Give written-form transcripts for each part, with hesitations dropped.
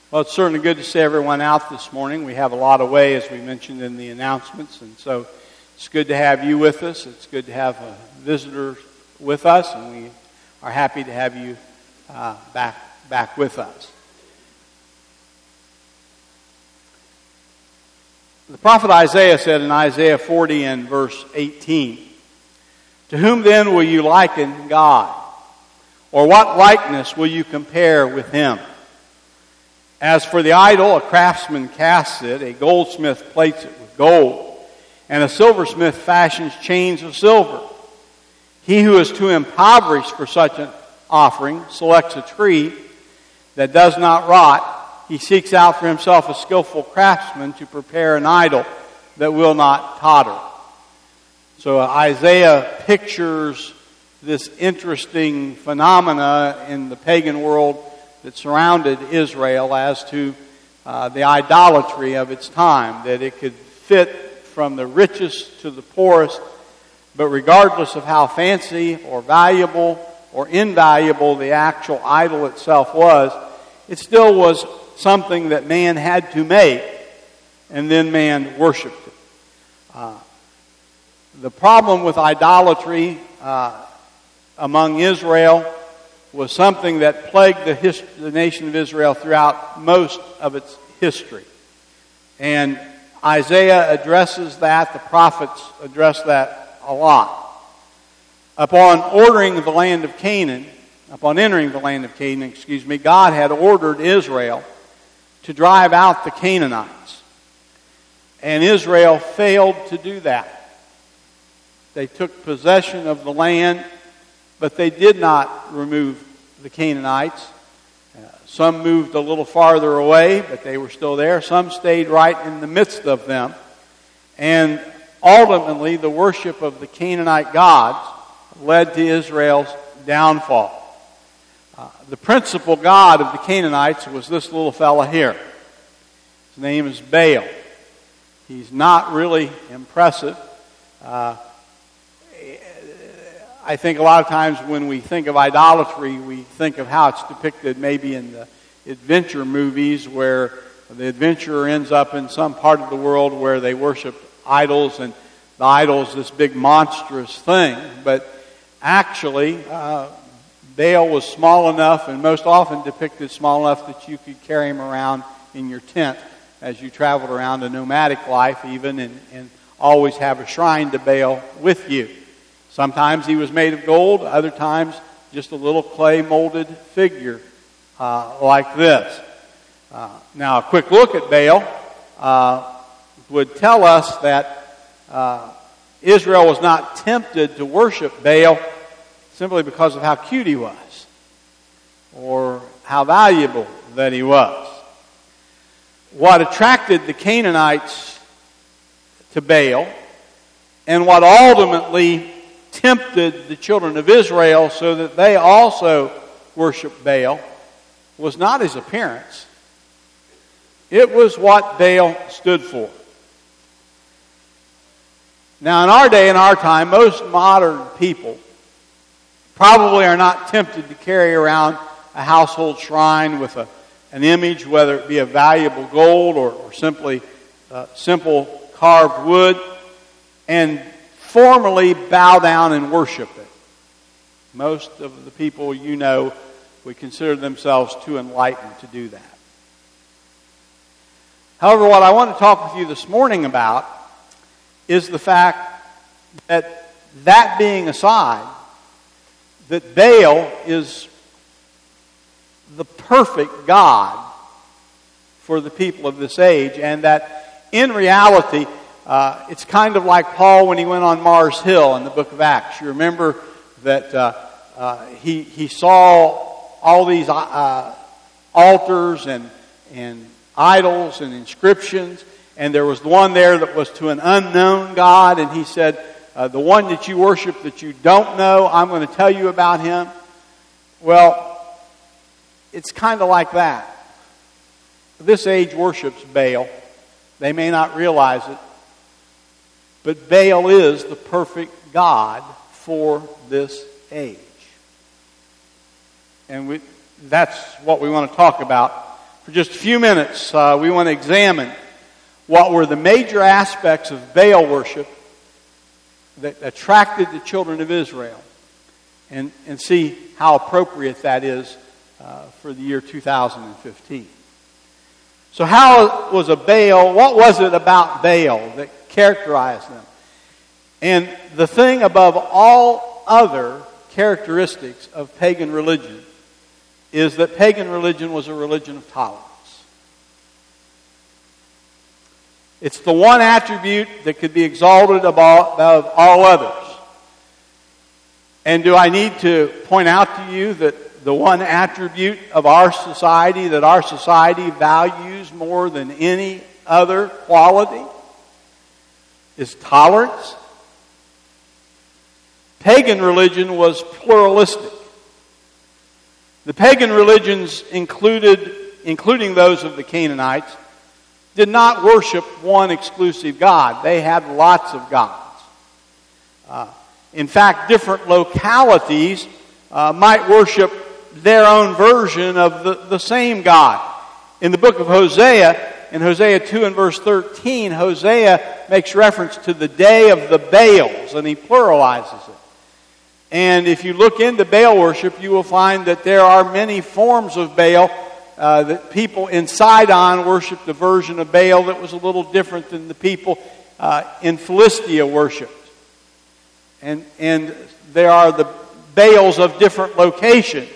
Well, it's certainly good to see everyone out this morning. We have a lot away, as we mentioned in the announcements, and so it's good to have you with us. It's good to have a visitor with us, and we are happy to have you back with us. The prophet Isaiah said in Isaiah 40 and verse 18, "To whom then will you liken God? Or what likeness will you compare with him? As for the idol, a craftsman casts it, a goldsmith plates it with gold, and a silversmith fashions chains of silver. He who is too impoverished for such an offering selects a tree that does not rot. He seeks out for himself a skillful craftsman to prepare an idol that will not totter." So Isaiah pictures this interesting phenomena in the pagan world that surrounded Israel as to the idolatry of its time, that it could fit from the richest to the poorest, but regardless of how fancy or valuable or invaluable the actual idol itself was, it still was something that man had to make, and then man worshipped it. The problem with idolatry among Israel was something that plagued the nation of Israel throughout most of its history. And Isaiah addresses that, the prophets address that a lot. Upon entering the land of Canaan, God had ordered Israel to drive out the Canaanites. And Israel failed to do that. They took possession of the land, but they did not remove the Canaanites. Some moved a little farther away, but they were still there. Some stayed right in the midst of them. And ultimately, the worship of the Canaanite gods led to Israel's downfall. The principal god of the Canaanites was this little fella here. His name is Baal. He's not really impressive. I think a lot of times when we think of idolatry, we think of how it's depicted maybe in the adventure movies, where the adventurer ends up in some part of the world where they worship idols, and the idol is this big monstrous thing. But actually, Baal was small enough, and most often depicted small enough, that you could carry him around in your tent as you traveled around a nomadic life even, and always have a shrine to Baal with you. Sometimes he was made of gold, other times just a little clay molded figure like this. Now a quick look at Baal would tell us that Israel was not tempted to worship Baal simply because of how cute he was or how valuable that he was. What attracted the Canaanites to Baal, and what ultimately tempted the children of Israel so that they also worshiped Baal, was not his appearance. It was what Baal stood for. Now, in our day and our time, most modern people probably are not tempted to carry around a household shrine with an image, whether it be of valuable gold or simply simple carved wood, and formally bow down and worship it. Most of the people you know would consider themselves too enlightened to do that. However, what I want to talk with you this morning about is the fact that being aside, that Baal is the perfect God for the people of this age, and that in reality, it's kind of like Paul when he went on Mars Hill in the book of Acts. You remember that he saw all these altars and idols and inscriptions, and there was the one there that was to an unknown God, and he said, the one that you worship that you don't know, I'm going to tell you about him. Well, it's kind of like that. This age worships Baal. They may not realize it, but Baal is the perfect God for this age. And that's what we want to talk about, For just a few minutes, we want to examine what were the major aspects of Baal worship that attracted the children of Israel, and see how appropriate that is for the year 2015. So how was a Baal, what was it about Baal that characterized them? And the thing above all other characteristics of pagan religion is that pagan religion was a religion of tolerance. It's the one attribute that could be exalted above all others. And do I need to point out to you that the one attribute of our society that our society values more than any other quality is tolerance? Pagan religion was pluralistic. The pagan religions including those of the Canaanites, did not worship one exclusive God. They had lots of gods. In fact, different localities might worship their own version of the same God. In the book of Hosea, in Hosea 2 and verse 13, Hosea makes reference to the day of the Baals, and he pluralizes it. And if you look into Baal worship, you will find that there are many forms of Baal. That people in Sidon worshipped a version of Baal that was a little different than the people in Philistia worshipped. And there are the Baals of different locations.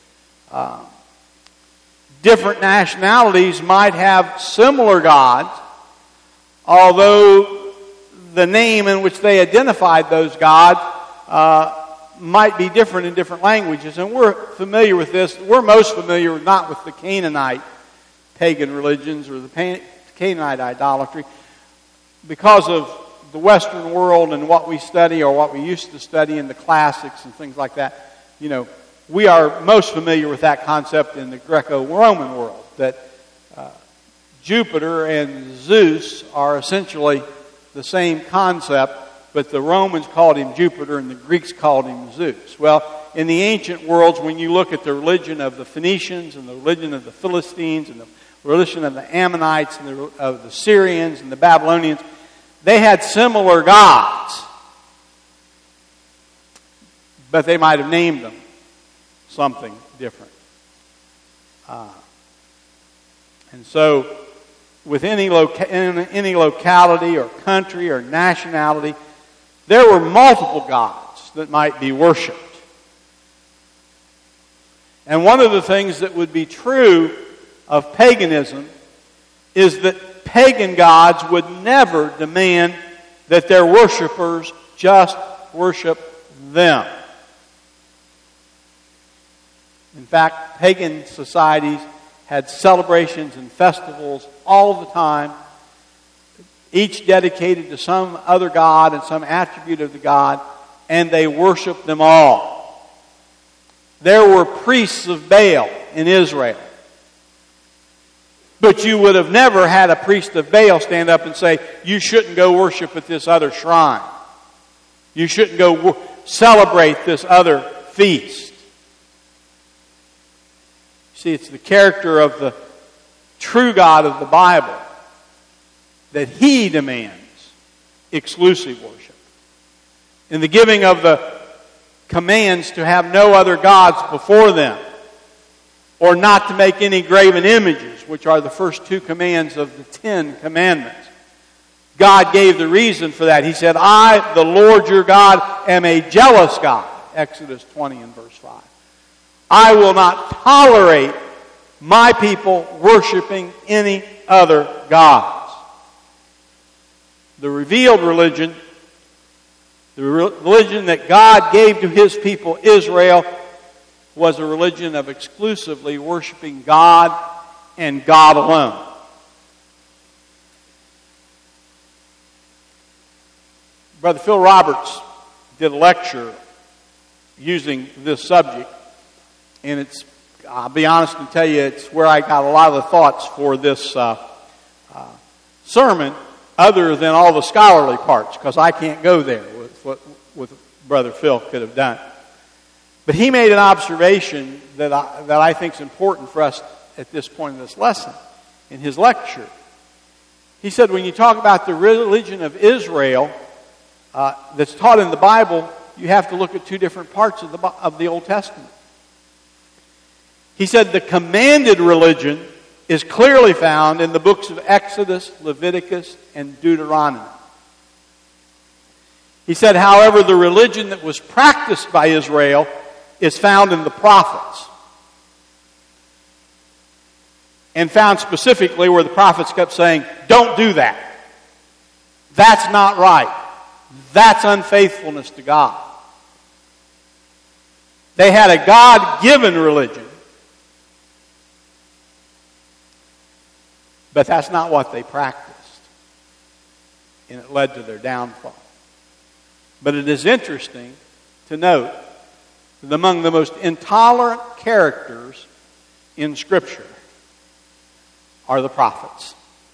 Different nationalities might have similar gods, although the name in which they identified those gods might be different in different languages. And we're familiar with this. We're most familiar not with the Canaanite pagan religions or the Canaanite idolatry because of the Western world and what we study or what we used to study in the classics and things like that. You know, we are most familiar with that concept in the Greco-Roman world, that Jupiter and Zeus are essentially the same concept, but the Romans called him Jupiter and the Greeks called him Zeus. Well, in the ancient worlds, when you look at the religion of the Phoenicians and the religion of the Philistines and the religion of the Ammonites and of the Syrians and the Babylonians, they had similar gods, but they might have named them something different. And so, with any locality or country or nationality, there were multiple gods that might be worshipped. And one of the things that would be true of paganism is that pagan gods would never demand that their worshipers just worship them. In fact, pagan societies had celebrations and festivals all the time, each dedicated to some other god and some attribute of the god, and they worshiped them all. There were priests of Baal in Israel, but you would have never had a priest of Baal stand up and say, you shouldn't go worship at this other shrine. You shouldn't go celebrate this other feast. See, it's the character of the true God of the Bible that He demands exclusive worship. In the giving of the commands to have no other gods before them, or not to make any graven images, which are the first two commands of the 10 Commandments. God gave the reason for that. He said, I, the Lord your God, am a jealous God. Exodus 20 and verse 5. I will not tolerate my people worshiping any other gods. The revealed religion, the religion that God gave to His people Israel, was a religion of exclusively worshiping God and God alone. Brother Phil Roberts did a lecture using this subject, and I'll be honest and tell you, it's where I got a lot of the thoughts for this sermon, other than all the scholarly parts, because I can't go there with what Brother Phil could have done. But he made an observation that I think is important for us at this point in this lesson, in his lecture. He said, when you talk about the religion of Israel that's taught in the Bible, you have to look at two different parts of the Old Testament. He said the commanded religion is clearly found in the books of Exodus, Leviticus, and Deuteronomy. He said, however, the religion that was practiced by Israel is found in the prophets. And found specifically where the prophets kept saying, don't do that. That's not right. That's unfaithfulness to God. They had a God-given religion. But that's not what they practiced. And it led to their downfall. But it is interesting to note that among the most intolerant characters in Scripture are the prophets.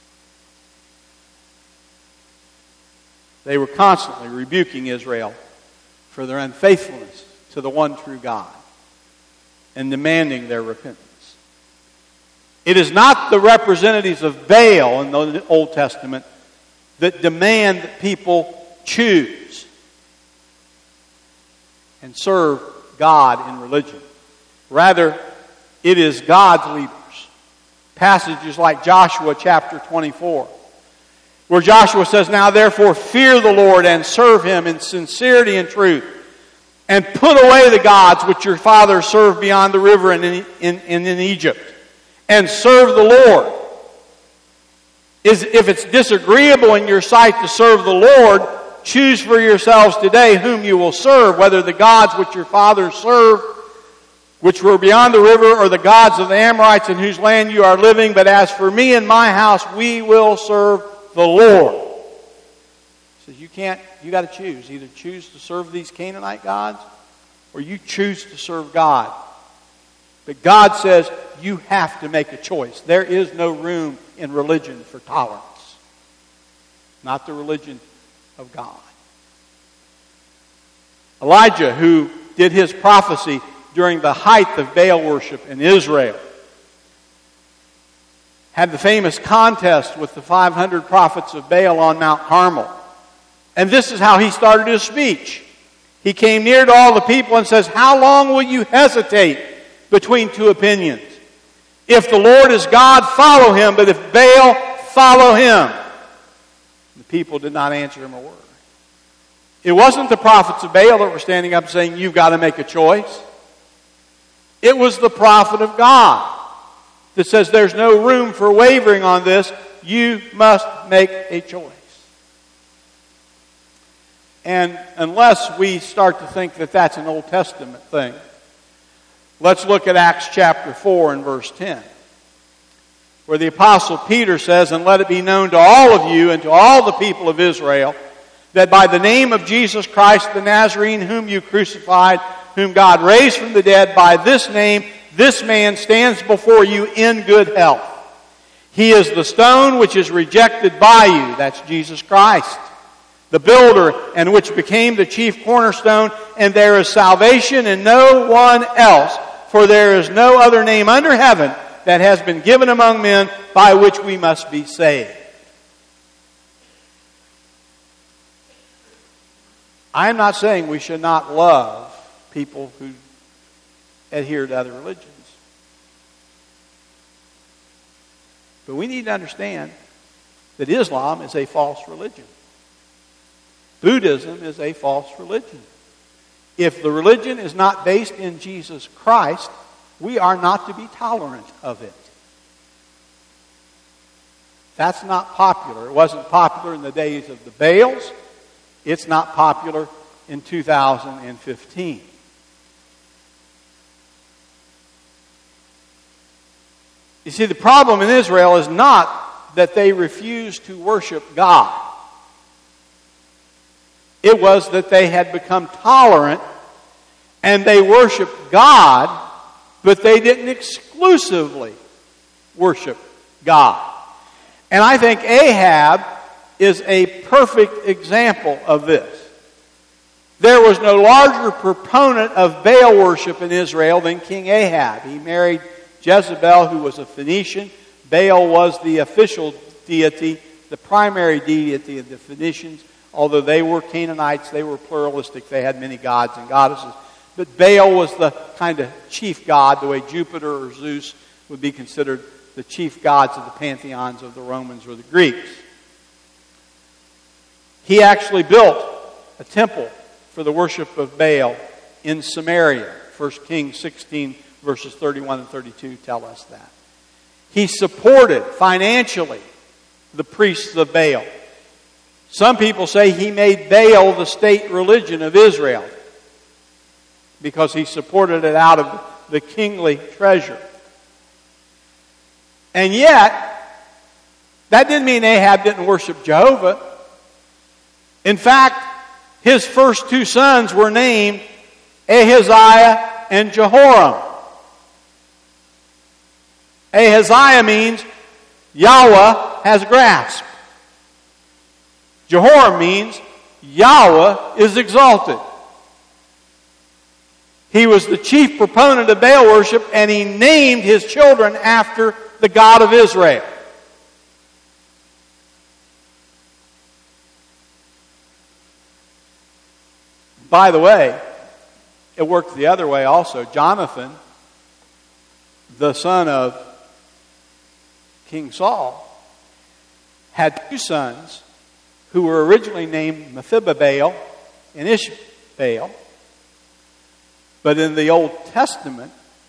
They were constantly rebuking Israel for their unfaithfulness to the one true God and demanding their repentance. It is not the representatives of Baal in the Old Testament that demand that people choose and serve God in religion. Rather, it is God's leaders. Passages like Joshua chapter 24, where Joshua says, now therefore fear the Lord and serve Him in sincerity and truth, and put away the gods which your fathers served beyond the river and in Egypt, and serve the Lord. If it's disagreeable in your sight to serve the Lord, choose for yourselves today whom you will serve, whether the gods which your fathers served, which were beyond the river, or the gods of the Amorites in whose land you are living. But as for me and my house, we will serve the Lord. He says you got to choose. Either choose to serve these Canaanite gods, or you choose to serve God. But God says you have to make a choice. There is no room in religion for tolerance. Not the religion of God. Elijah, who did his prophecy during the height of Baal worship in Israel, had the famous contest with the 500 prophets of Baal on Mount Carmel. And this is how he started his speech. He came near to all the people and says, how long will you hesitate between two opinions? If the Lord is God, follow Him, but if Baal, follow him. The people did not answer him a word. It wasn't the prophets of Baal that were standing up saying, you've got to make a choice. It was the prophet of God that says there's no room for wavering on this. You must make a choice. And unless we start to think that that's an Old Testament thing, let's look at Acts chapter 4 and verse 10, where the Apostle Peter says, and let it be known to all of you and to all the people of Israel that by the name of Jesus Christ the Nazarene, whom you crucified, whom God raised from the dead, by this name, this man stands before you in good health. He is the stone which is rejected by you, that's Jesus Christ, the builder, and which became the chief cornerstone, and there is salvation in no one else, for there is no other name under heaven that has been given among men by which we must be saved. I am not saying we should not love people who adhere to other religions. But we need to understand that Islam is a false religion. Buddhism is a false religion. If the religion is not based in Jesus Christ, we are not to be tolerant of it. That's not popular. It wasn't popular in the days of the Baals. It's not popular in 2015. You see, the problem in Israel is not that they refused to worship God. It was that they had become tolerant and they worshiped God, but they didn't exclusively worship God. And I think Ahab is a perfect example of this. There was no larger proponent of Baal worship in Israel than King Ahab. He married Jezebel, who was a Phoenician. Baal was the official deity, the primary deity of the Phoenicians. Although they were Canaanites, they were pluralistic. They had many gods and goddesses. But Baal was the kind of chief god, the way Jupiter or Zeus would be considered the chief gods of the pantheons of the Romans or the Greeks. He actually built a temple for the worship of Baal in Samaria. 1 Kings 16 verses 31 and 32 tell us that. He supported financially the priests of Baal. Some people say he made Baal the state religion of Israel because he supported it out of the kingly treasure. And yet, that didn't mean Ahab didn't worship Jehovah. In fact, his first two sons were named Ahaziah and Jehoram. Ahaziah means Yahweh has grasped. Jehoram means Yahweh is exalted. He was the chief proponent of Baal worship, and he named his children after the God of Israel. By the way, it worked the other way also. Jonathan, the son of King Saul, had two sons who were originally named Mephibosheth and Ishbaal. But in the Old Testament,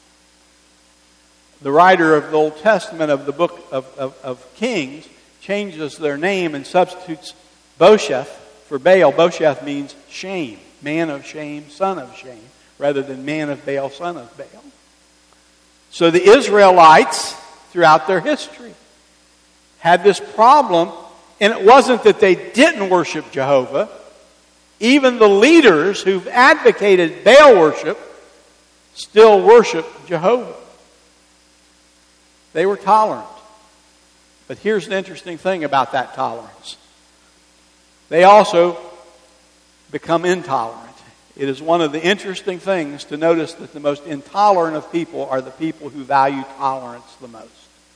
the writer of the Old Testament of the book of Kings changes their name and substitutes Bosheth for Baal. Bosheth means shame, man of shame, son of shame, rather than man of Baal, son of Baal. So the Israelites, throughout their history, had this problem, and it wasn't that they didn't worship Jehovah. Even the leaders who've advocated Baal worship still worship Jehovah. They were tolerant. But here's the interesting thing about that tolerance. They also become intolerant. It is one of the interesting things to notice that the most intolerant of people are the people who value tolerance the most.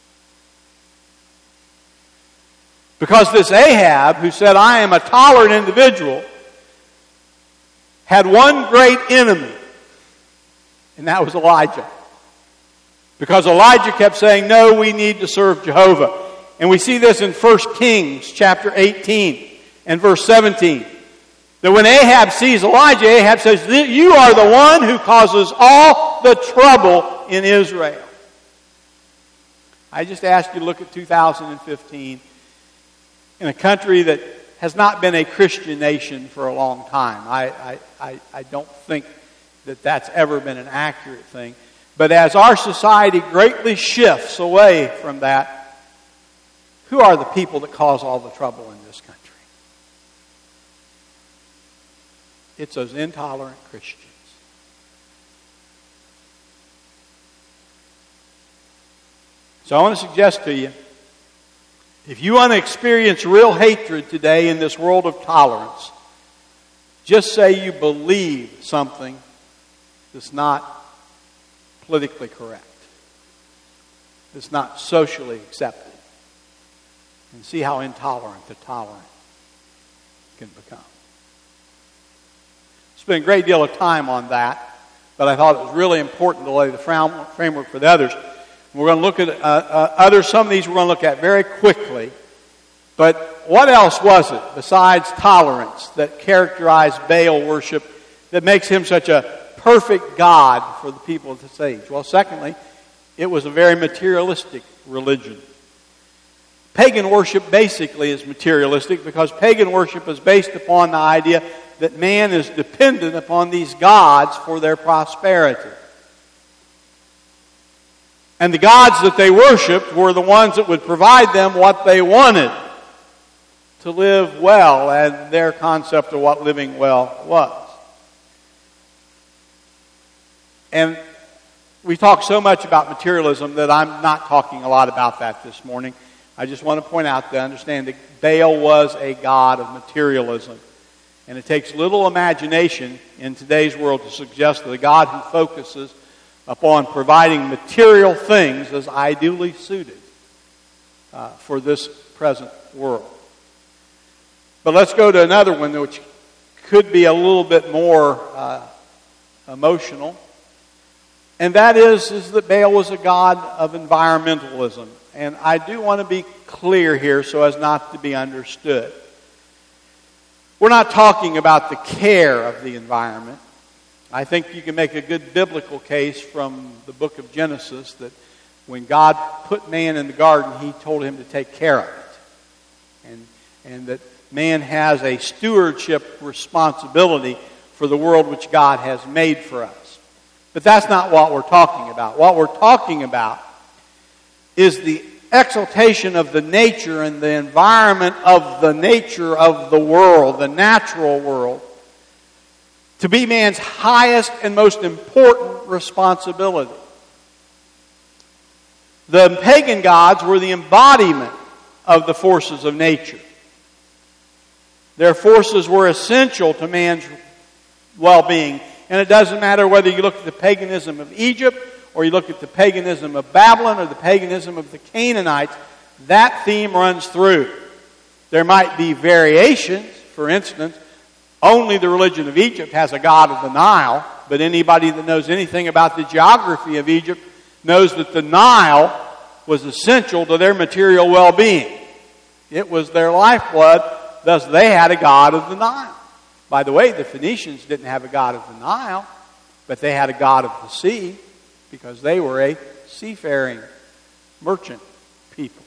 Because this Ahab, who said, I am a tolerant individual, had one great enemy, and that was Elijah. Because Elijah kept saying, no, we need to serve Jehovah. And we see this in 1 Kings chapter 18 and verse 17. That when Ahab sees Elijah, Ahab says, you are the one who causes all the trouble in Israel. I just asked you to look at 2015 in a country that has not been a Christian nation for a long time. I don't think that that's ever been an accurate thing. But as our society greatly shifts away from that, who are the people that cause all the trouble in this country? It's those intolerant Christians. So I want to suggest to you, if you want to experience real hatred today in this world of tolerance, just say you believe something that's not politically correct, that's not socially accepted, and see how intolerant the tolerant can become. Spent a great deal of time on that, but I thought it was really important to lay the framework for the others. We're going to look at others. Some of these we're going to look at very quickly. But what else was it besides tolerance that characterized Baal worship that makes him such a perfect God for the people of this age? Well, secondly, it was a very materialistic religion. Pagan worship basically is materialistic because pagan worship is based upon the idea that man is dependent upon these gods for their prosperity. And the gods that they worshipped were the ones that would provide them what they wanted to live well, and their concept of what living well was. And we talk so much about materialism that I'm not talking a lot about that this morning. I just want to point out to understand that Baal was a god of materialism. And it takes little imagination in today's world to suggest that a God who focuses upon providing material things as ideally suited for this present world. But let's go to another one which could be a little bit more emotional. And that is that Baal was a god of environmentalism. And I do want to be clear here so as not to be understood. We're not talking about the care of the environment. I think you can make a good biblical case from the book of Genesis that when God put man in the garden, He told him to take care of it. And that man has a stewardship responsibility for the world which God has made for us. But that's not what we're talking about. What we're talking about is the exaltation of the nature and the environment of the nature of the world, the natural world, to be man's highest and most important responsibility. The pagan gods were the embodiment of the forces of nature. Their forces were essential to man's well-being. And it doesn't matter whether you look at the paganism of Egypt, or you look at the paganism of Babylon, or the paganism of the Canaanites, that theme runs through. There might be variations. For instance, only the religion of Egypt has a god of the Nile, but anybody that knows anything about the geography of Egypt knows that the Nile was essential to their material well-being. It was their lifeblood, thus they had a god of the Nile. By the way, the Phoenicians didn't have a god of the Nile, but they had a god of the sea because they were a seafaring merchant people.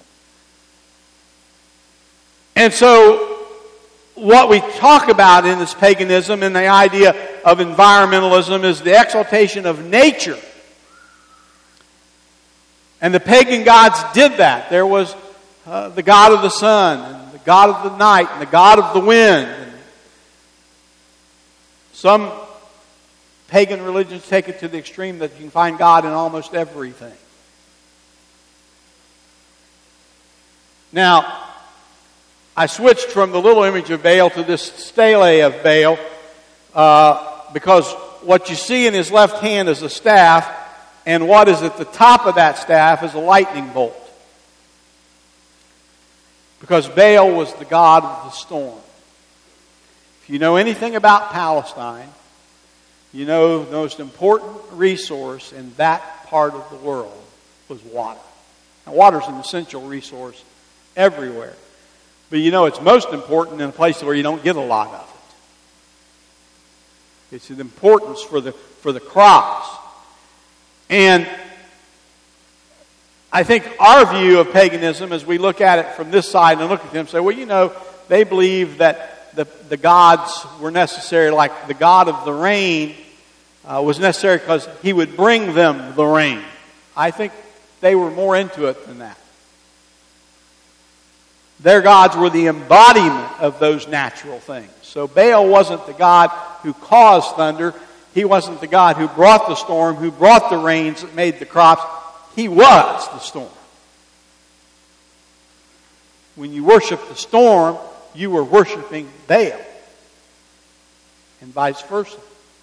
And so what we talk about in this paganism and the idea of environmentalism is the exaltation of nature. And the pagan gods did that. There was the god of the sun, and the god of the night, and the god of the wind. And some pagan religions take it to the extreme that you can find God in almost everything. Now, I switched from the little image of Baal to this stele of Baal because what you see in his left hand is a staff, and what is at the top of that staff is a lightning bolt. Because Baal was the god of the storm. If you know anything about Palestine, you know the most important resource in that part of the world was water. Now, water is an essential resource everywhere. But you know it's most important in a place where you don't get a lot of it. It's an importance for the crops. And I think our view of paganism, as we look at it from this side and look at them, say, well, you know, they believe that the gods were necessary, like the god of the rain was necessary because he would bring them the rain. I think they were more into it than that. Their gods were the embodiment of those natural things. So Baal wasn't the god who caused thunder. He wasn't the god who brought the storm, who brought the rains that made the crops. He was the storm. When you worship the storm, you were worshiping Baal. And vice versa.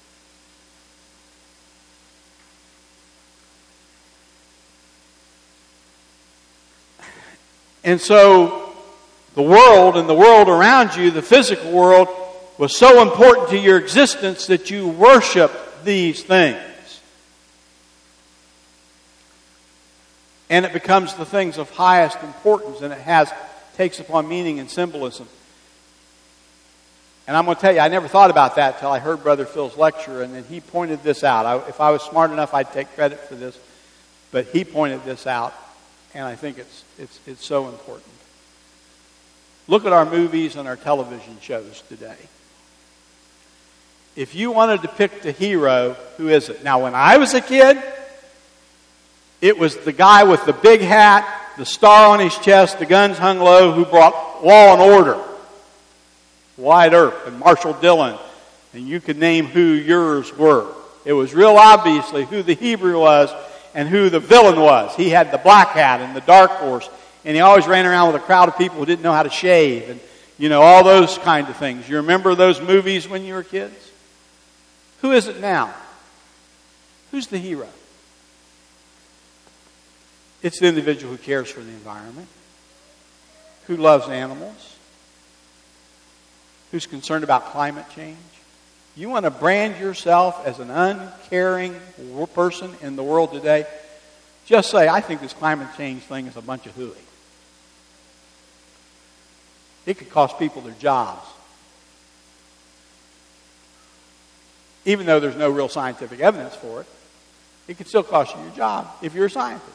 And so the world and the world around you, the physical world, was so important to your existence that you worship these things. And it becomes the things of highest importance, and it takes upon meaning and symbolism. And I'm going to tell you, I never thought about that until I heard Brother Phil's lecture, and then he pointed this out. If I was smart enough, I'd take credit for this, but he pointed this out, and I think it's so important. Look at our movies and our television shows today. If you wanted to pick the hero, who is it? Now, when I was a kid, it was the guy with the big hat, the star on his chest, the guns hung low, who brought law and order. Wyatt Earp and Marshall Dillon. And you could name who yours were. It was real obviously who the Hebrew was and who the villain was. He had the black hat and the dark horse. And he always ran around with a crowd of people who didn't know how to shave. And, you know, all those kind of things. You remember those movies when you were kids? Who is it now? Who's the hero? It's the individual who cares for the environment, who loves animals, who's concerned about climate change. You want to brand yourself as an uncaring person in the world today? Just say, I think this climate change thing is a bunch of hooey. It could cost people their jobs. Even though there's no real scientific evidence for it, it could still cost you your job if you're a scientist.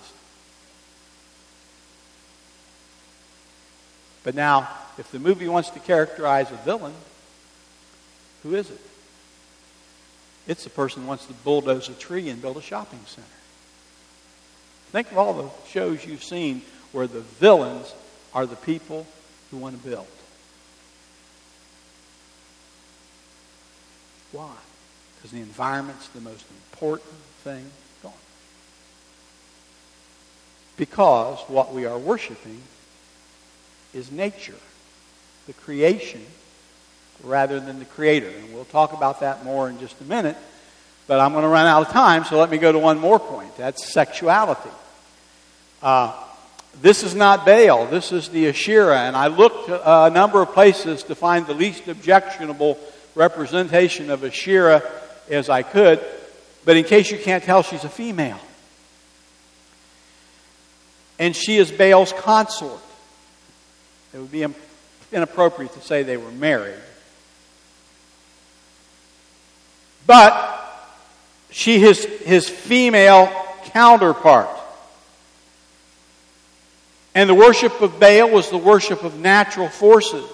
But now, if the movie wants to characterize a villain, who is it? It's the person who wants to bulldoze a tree and build a shopping center. Think of all the shows you've seen where the villains are the people who want to build. Why? Because the environment's the most important thing going. Because what we are worshiping is nature, the creation, rather than the Creator. And we'll talk about that more in just a minute. But I'm going to run out of time, so let me go to one more point. That's sexuality. This is not Baal. This is the Asherah. And I looked a number of places to find the least objectionable representation of Asherah as I could. But in case you can't tell, she's a female. And she is Baal's consort. It would be inappropriate to say they were married. But she is his female counterpart. And the worship of Baal was the worship of natural forces.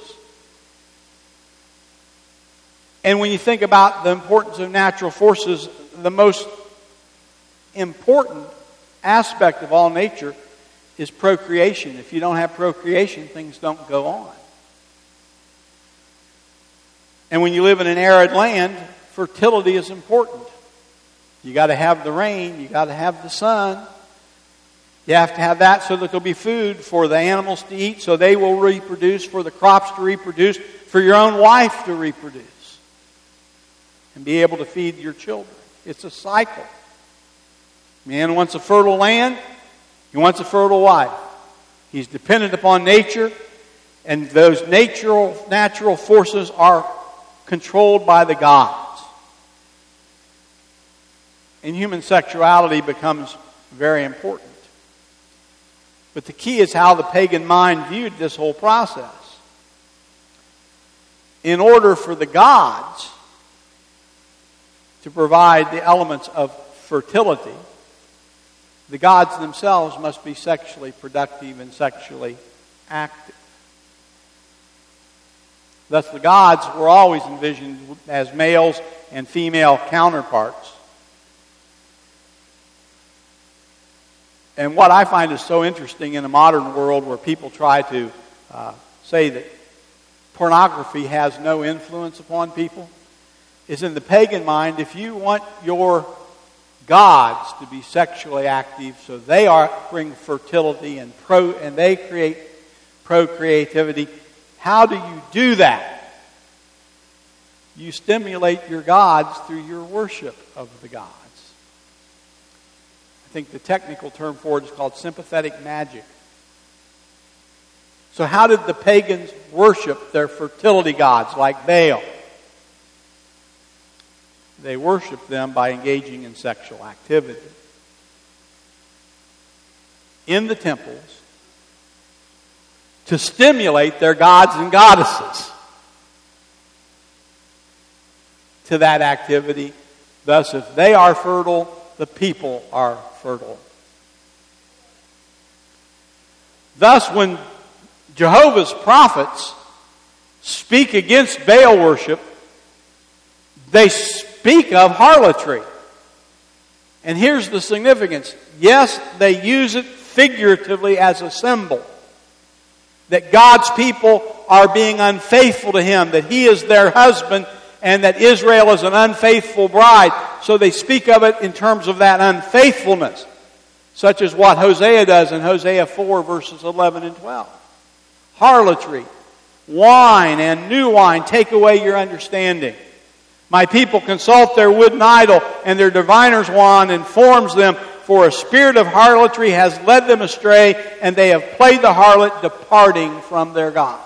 And when you think about the importance of natural forces, the most important aspect of all nature is procreation. If you don't have procreation, things don't go on. And when you live in an arid land, fertility is important. You got to have the rain, you got to have the sun. You have to have that so that there'll be food for the animals to eat, so they will reproduce, for the crops to reproduce, for your own wife to reproduce, and be able to feed your children. It's a cycle. Man wants a fertile land. He wants a fertile wife. He's dependent upon nature, and those natural forces are controlled by the gods. And human sexuality becomes very important. But the key is how the pagan mind viewed this whole process. In order for the gods to provide the elements of fertility, the gods themselves must be sexually productive and sexually active. Thus, the gods were always envisioned as males and female counterparts. And what I find is so interesting in a modern world where people try to say that pornography has no influence upon people is in the pagan mind, if you want your gods to be sexually active so they bring fertility and they create procreativity, how do you do that? You stimulate your gods through your worship of the gods. I think the technical term for it is called sympathetic magic. So how did the pagans worship their fertility gods like Baal? They worshiped them by engaging in sexual activity. In the temples to stimulate their gods and goddesses to that activity. Thus, if they are fertile, the people are fertile. Thus, when Jehovah's prophets speak against Baal worship, they speak of harlotry. And here's the significance. Yes, they use it figuratively as a symbol. That God's people are being unfaithful to Him, that He is their husband, and that Israel is an unfaithful bride. So they speak of it in terms of that unfaithfulness, such as what Hosea does in Hosea 4, verses 11 and 12. Harlotry, wine and new wine take away your understanding. My people consult their wooden idol, and their diviner's wand informs them, For a spirit of harlotry has led them astray, and they have played the harlot, departing from their God.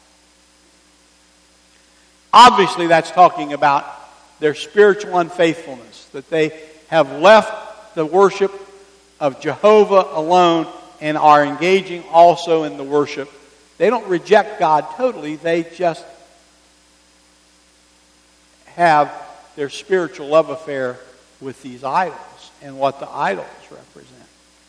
Obviously, that's talking about their spiritual unfaithfulness, that they have left the worship of Jehovah alone and are engaging also in the worship. They don't reject God totally, they just have their spiritual love affair with these idols and what the idols represent.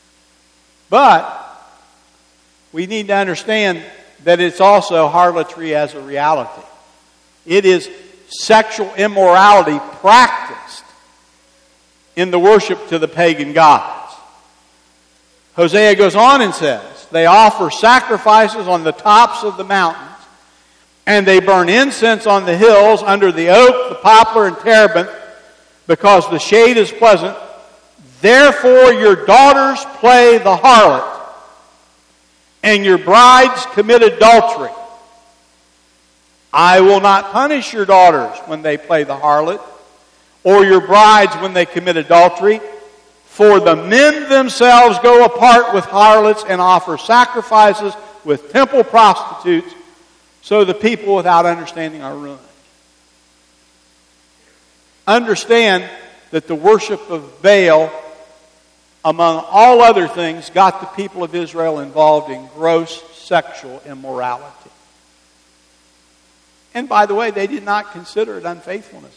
But we need to understand that it's also harlotry as a reality. It is sexual immorality practiced in the worship to the pagan gods. Hosea goes on and says, they offer sacrifices on the tops of the mountains, and they burn incense on the hills under the oak, the poplar, and terebinth, because the shade is pleasant. Therefore your daughters play the harlot, and your brides commit adultery. I will not punish your daughters when they play the harlot, or your brides when they commit adultery. For the men themselves go apart with harlots and offer sacrifices with temple prostitutes, so the people without understanding are ruined. Understand that the worship of Baal, among all other things, got the people of Israel involved in gross sexual immorality. And by the way, they did not consider it unfaithfulness.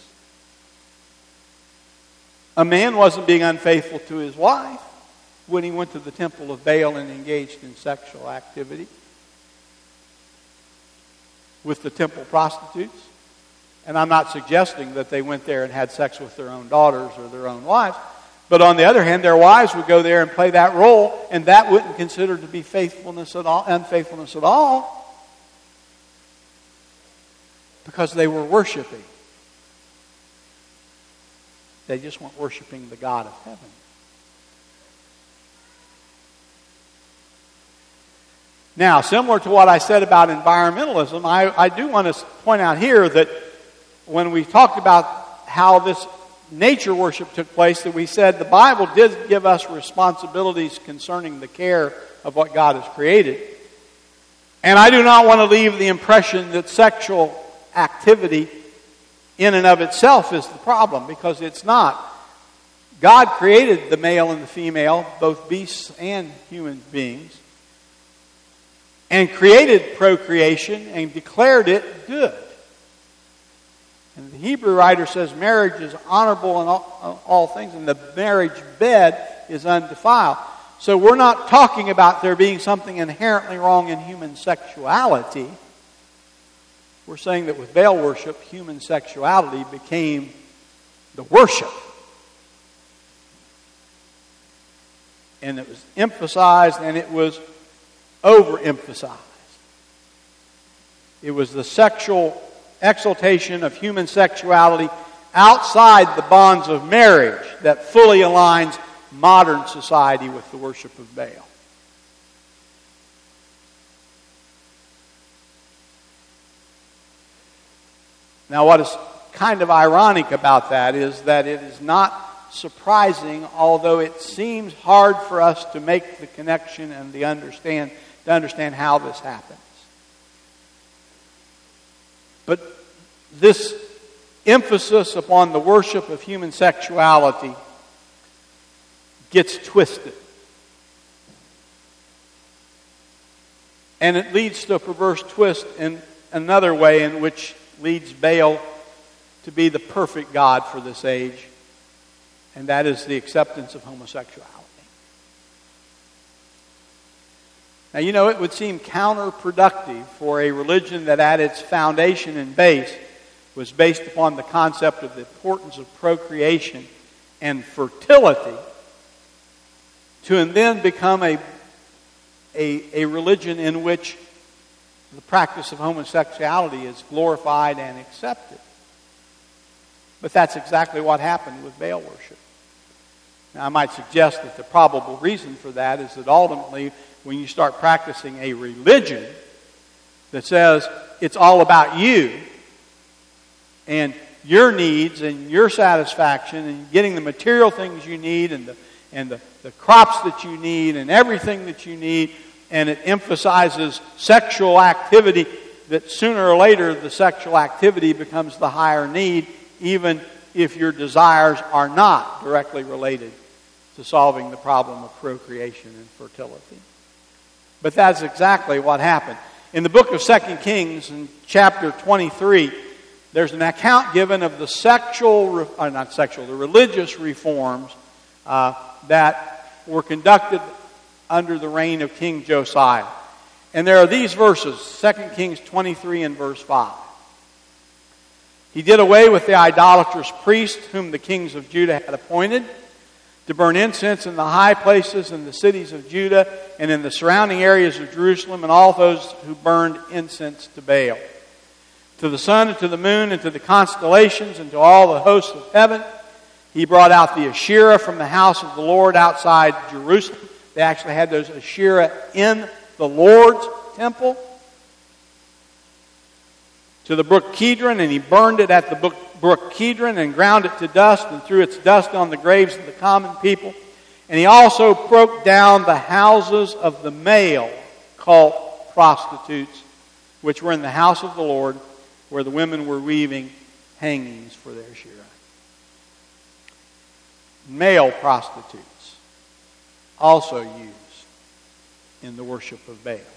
A man wasn't being unfaithful to his wife when he went to the temple of Baal and engaged in sexual activity with the temple prostitutes. And I'm not suggesting that they went there and had sex with their own daughters or their own wives. But on the other hand, their wives would go there and play that role, and that wouldn't consider to be faithfulness at all, unfaithfulness at all, because they were worshiping. They just weren't worshiping the God of heaven. Now, similar to what I said about environmentalism, I do want to point out here that when we talked about how this nature worship took place, that we said the Bible did give us responsibilities concerning the care of what God has created. And I do not want to leave the impression that sexual activity in and of itself is the problem, because it's not. God created the male and the female, both beasts and human beings, and created procreation and declared it good. And the Hebrew writer says marriage is honorable in all things, and the marriage bed is undefiled. So we're not talking about there being something inherently wrong in human sexuality. We're saying that with Baal worship, human sexuality became the worship. And it was emphasized and it was overemphasized. It was the sexual exaltation of human sexuality outside the bonds of marriage that fully aligns modern society with the worship of Baal. Now, what is kind of ironic about that is that it is not surprising, although it seems hard for us to make the connection and to understand how this happens. But this emphasis upon the worship of human sexuality gets twisted. And it leads to a perverse twist in another way, in which leads Baal to be the perfect god for this age, and that is the acceptance of homosexuality. Now, you know, it would seem counterproductive for a religion that at its foundation and base was based upon the concept of the importance of procreation and fertility to then become a religion in which the practice of homosexuality is glorified and accepted. But that's exactly what happened with Baal worship. Now, I might suggest that the probable reason for that is that ultimately, when you start practicing a religion that says it's all about you and your needs and your satisfaction and getting the material things you need and and the crops that you need and everything that you need, and it emphasizes sexual activity, that sooner or later the sexual activity becomes the higher need, even if your desires are not directly related to solving the problem of procreation and fertility. But that's exactly what happened. In the book of 2 Kings, in chapter 23, there's an account given of the the religious reforms that were conducted under the reign of King Josiah. And there are these verses, 2 Kings 23 and verse 5. He did away with the idolatrous priests whom the kings of Judah had appointed to burn incense in the high places in the cities of Judah and in the surrounding areas of Jerusalem, and all those who burned incense to Baal. To the sun and to the moon and to the constellations and to all the hosts of heaven, he brought out the Asherah from the house of the Lord outside Jerusalem. They actually had those Asherah in the Lord's temple. To the brook Kidron, and he burned it at the brook Kidron and ground it to dust and threw its dust on the graves of the common people. And he also broke down the houses of the male cult prostitutes, which were in the house of the Lord, where the women were weaving hangings for their Asherah. Male prostitutes also used in the worship of Baal.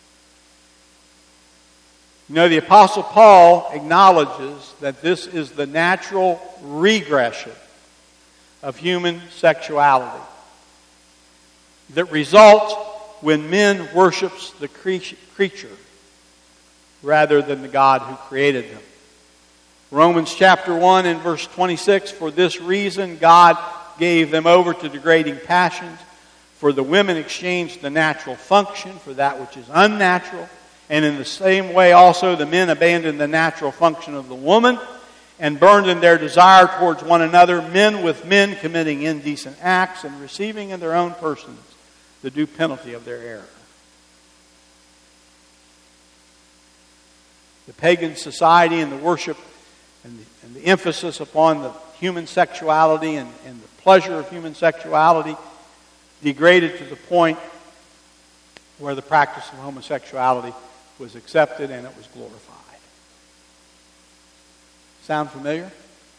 You know, the Apostle Paul acknowledges that this is the natural regression of human sexuality that results when men worships the creature rather than the God who created them. Romans chapter 1 and verse 26, for this reason God gave them over to degrading passions, for the women exchanged the natural function for that which is unnatural. And in the same way also the men abandoned the natural function of the woman and burned in their desire towards one another, men with men committing indecent acts and receiving in their own persons the due penalty of their error. The pagan society and the worship and the emphasis upon the human sexuality and the pleasure of human sexuality degraded to the point where the practice of homosexuality was accepted and it was glorified. Sound familiar?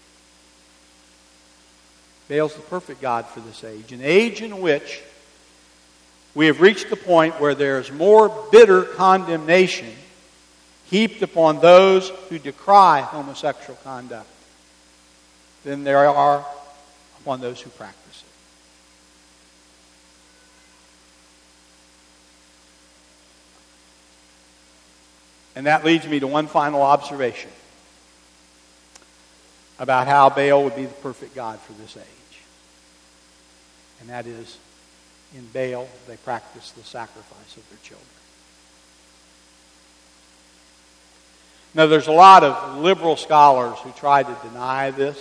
Baal's the perfect god for this age, an age in which we have reached the point where there is more bitter condemnation heaped upon those who decry homosexual conduct than there are upon those who practice it. And that leads me to one final observation about how Baal would be the perfect god for this age. And that is, in Baal, they practice the sacrifice of their children. Now, there's a lot of liberal scholars who try to deny this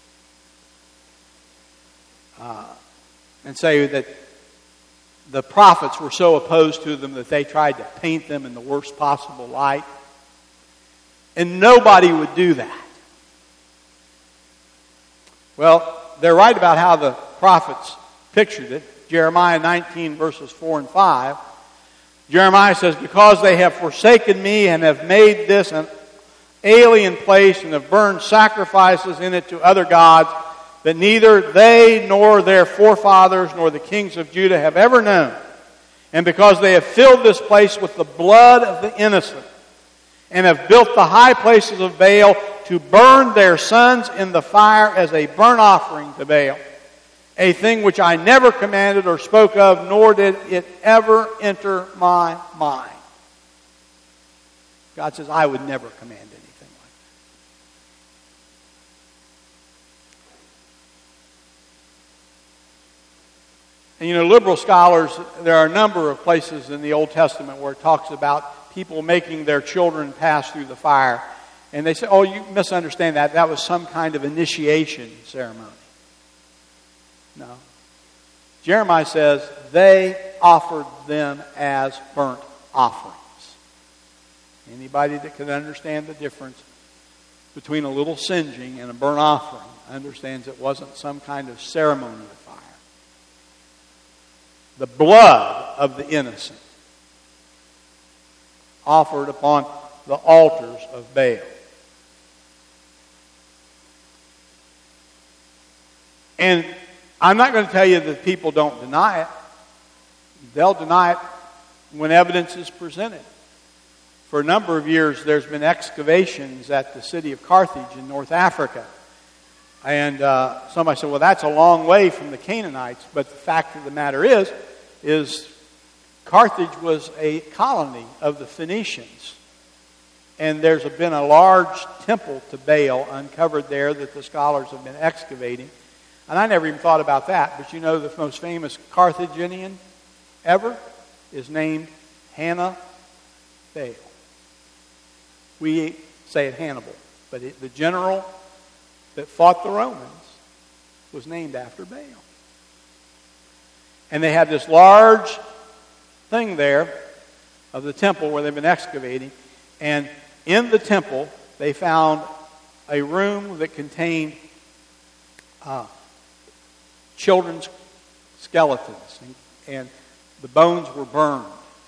and say that the prophets were so opposed to them that they tried to paint them in the worst possible light. And nobody would do that. Well, they're right about how the prophets pictured it. Jeremiah 19 verses 4 and 5. Jeremiah says, because they have forsaken me and have made this an alien place and have burned sacrifices in it to other gods that neither they nor their forefathers nor the kings of Judah have ever known. And because they have filled this place with the blood of the innocent and have built the high places of Baal to burn their sons in the fire as a burnt offering to Baal, a thing which I never commanded or spoke of, nor did it ever enter my mind. God says, I would never command anything like that. And you know, liberal scholars, there are a number of places in the Old Testament where it talks about people making their children pass through the fire. And they say, oh, you misunderstand that. That was some kind of initiation ceremony. No. Jeremiah says they offered them as burnt offerings. Anybody that can understand the difference between a little singeing and a burnt offering understands it wasn't some kind of ceremony of fire. the blood of the innocent offered upon the altars of Baal. And I'm not going to tell you that people don't deny it. They'll deny it when evidence is presented. For a number of years, there's been excavations at the city of Carthage in North Africa. And somebody said, well, that's a long way from the Canaanites. But the fact of the matter is Carthage was a colony of the Phoenicians. And there's been a large temple to Baal uncovered there that the scholars have been excavating. And I never even thought about that. But you know the most famous Carthaginian ever is named Hannibal. We say it Hannibal. But the general that fought the Romans was named after Baal. And they have this large thing there of the temple where they've been excavating. And in the temple, they found a room that contained children's skeletons. And the bones were burned.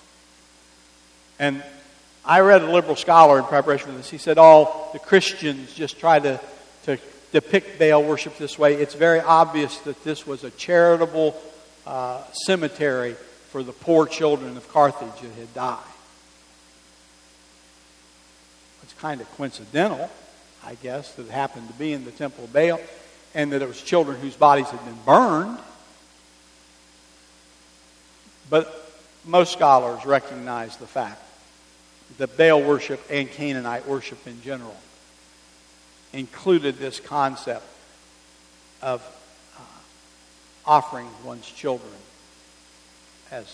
And I read a liberal scholar in preparation for this. He said, the Christians just try to depict Baal worship this way. It's very obvious that this was a charitable cemetery for the poor children of Carthage that had died. It's kind of coincidental, I guess, that it happened to be in the temple of Baal and that it was children whose bodies had been burned. But most scholars recognize the fact that Baal worship and Canaanite worship in general included this concept of offering one's children as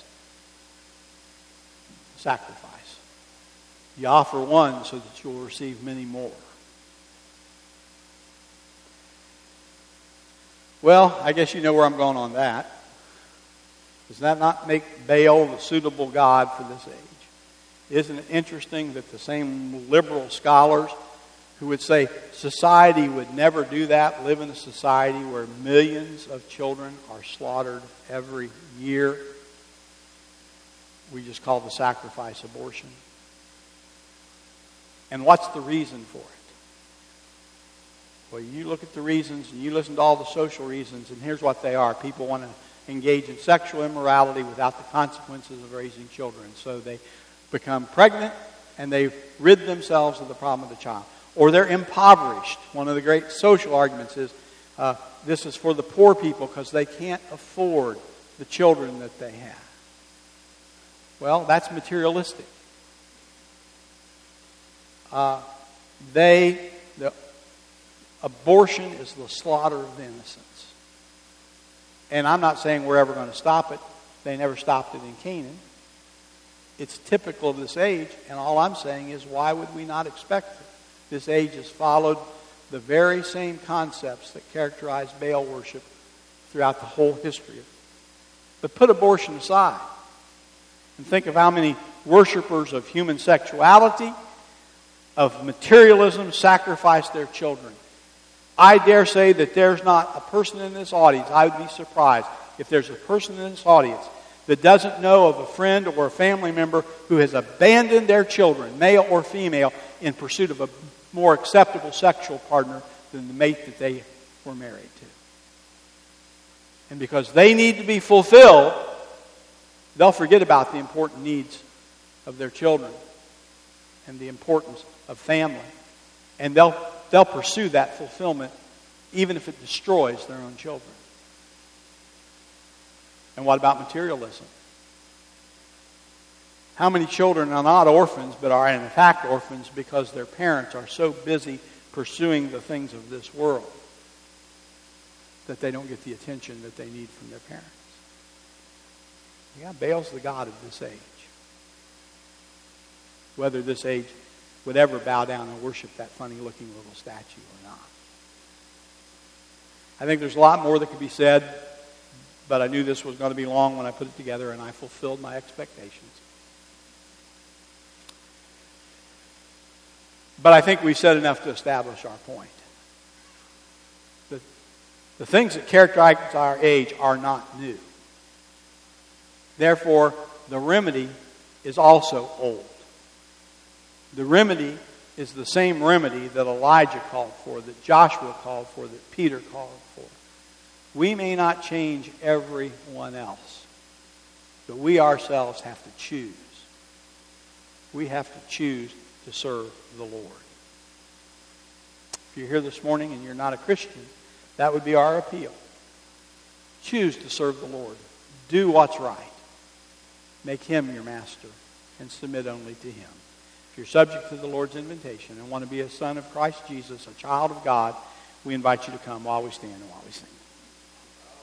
sacrifice. You offer one so that you'll receive many more. Well, I guess you know where I'm going on that. Does that not make Baal the suitable god for this age? Isn't it interesting that the same liberal scholars who would say society would never do that, live in a society where millions of children are slaughtered every year? We just call the sacrifice abortion. And what's the reason for it? Well, you look at the reasons and you listen to all the social reasons, and here's what they are. People want to engage in sexual immorality without the consequences of raising children. So they become pregnant and they rid themselves of the problem of the child. Or they're impoverished. One of the great social arguments is this is for the poor people because they can't afford the children that they have. Well, that's materialistic. The abortion is the slaughter of the innocents. And I'm not saying we're ever going to stop it. They never stopped it in Canaan. It's typical of this age, and all I'm saying is, why would we not expect it? This age has followed the very same concepts that characterize Baal worship throughout the whole history. But put abortion aside and think of how many worshipers of human sexuality, of materialism, sacrifice their children. I dare say that there's not a person in this audience, I would be surprised if there's a person in this audience that doesn't know of a friend or a family member who has abandoned their children, male or female, in pursuit of a more acceptable sexual partner than the mate that they were married to. And because they need to be fulfilled, they'll forget about the important needs of their children and the importance of family. And they'll pursue that fulfillment even if it destroys their own children. And what about materialism? How many children are not orphans but are in fact orphans because their parents are so busy pursuing the things of this world that they don't get the attention that they need from their parents? Yeah, Baal's the god of this age. Whether this age would ever bow down and worship that funny-looking little statue or not. I think there's a lot more that could be said, but I knew this was going to be long when I put it together, and I fulfilled my expectations. But I think we've said enough to establish our point. The things that characterize our age are not new. Therefore, the remedy is also old. The remedy is the same remedy that Elijah called for, that Joshua called for, that Peter called for. We may not change everyone else, but we ourselves have to choose. We have to choose to serve the Lord. If you're here this morning and you're not a Christian, that would be our appeal. Choose to serve the Lord. Do what's right. Make Him your master and submit only to Him. If you're subject to the Lord's invitation and want to be a son of Christ Jesus, a child of God, we invite you to come while we stand and while we sing.